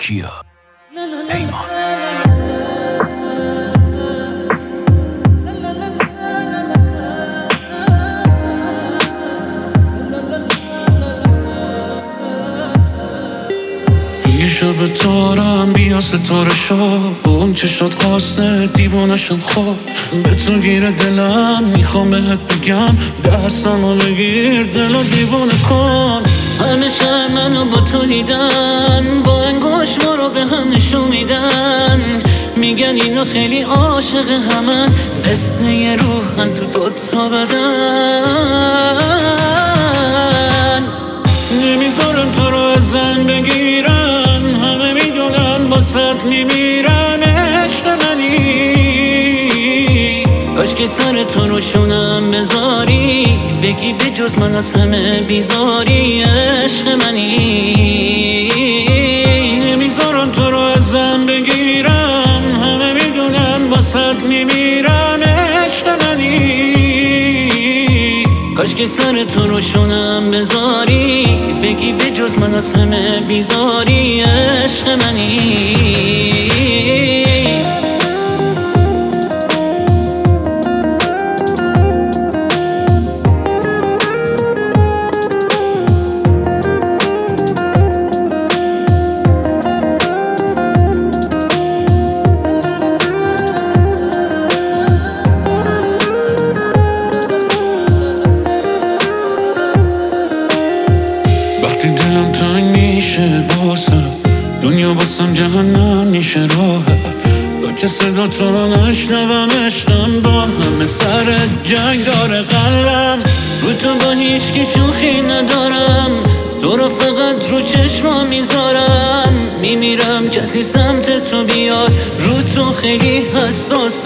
کیا پیمان. یه شب تارم بیا ستاره شو، اون چشات خواسته دیوانه شم. خواب به تو گیره دلم، میخوام بهت بگم دستمو بگیر دلو دیوانه کن. همیشه منو با تو دیدن، با انگوش ما رو به هم نشون میدن، میگن اینا خیلی عاشق همن، مثل یه روحن تو دوتا بدن. نمیذارم تو رو ازم بگیرن، همه میدونن باست میمیرن. عشق منی کاش که سر تو رو شونم بذاری، بگی به جز من از همه بیزاری. عشق منی نمیذارم تو رو ازم بگیرن، همه میدونن باست میمیرن. عشق منی کاش که سر تو رو شونم بذاری، بگی به جز من از همه بیزاری. عشق منی وقتی دلم تنگ میشه واسم، دنیا واسم جهنم میشه راحت. تا که صدا تو رو نشنوم عشقم، با همه سر جنگ داره قلبم. رو تو با هیچ کی شوخی ندارم، تو رو فقط رو چشما میذارم، میمیرم کسی سمت تو بیاد، رو تو خیلی حساس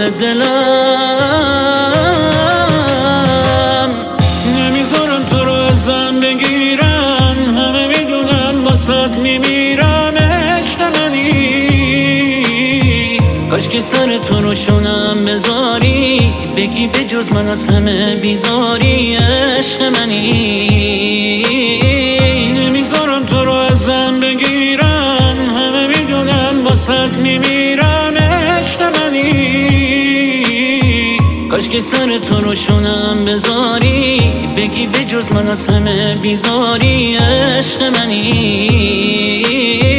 دلم. نمیذارم تو رو ازم بگیرن، همه میدونن باست میمیرن. عشق منی کاش که سر تو رو شونم بذاری، بگی به جز من از همه بیزاری. عشق منی نمیذارم تو رو ازم بگیرن، همه میدونن باست میمیرن. عشق منی کاش که سر تو رو شونم بذاری، بگی به جز من از همه بیزاری. عشق منی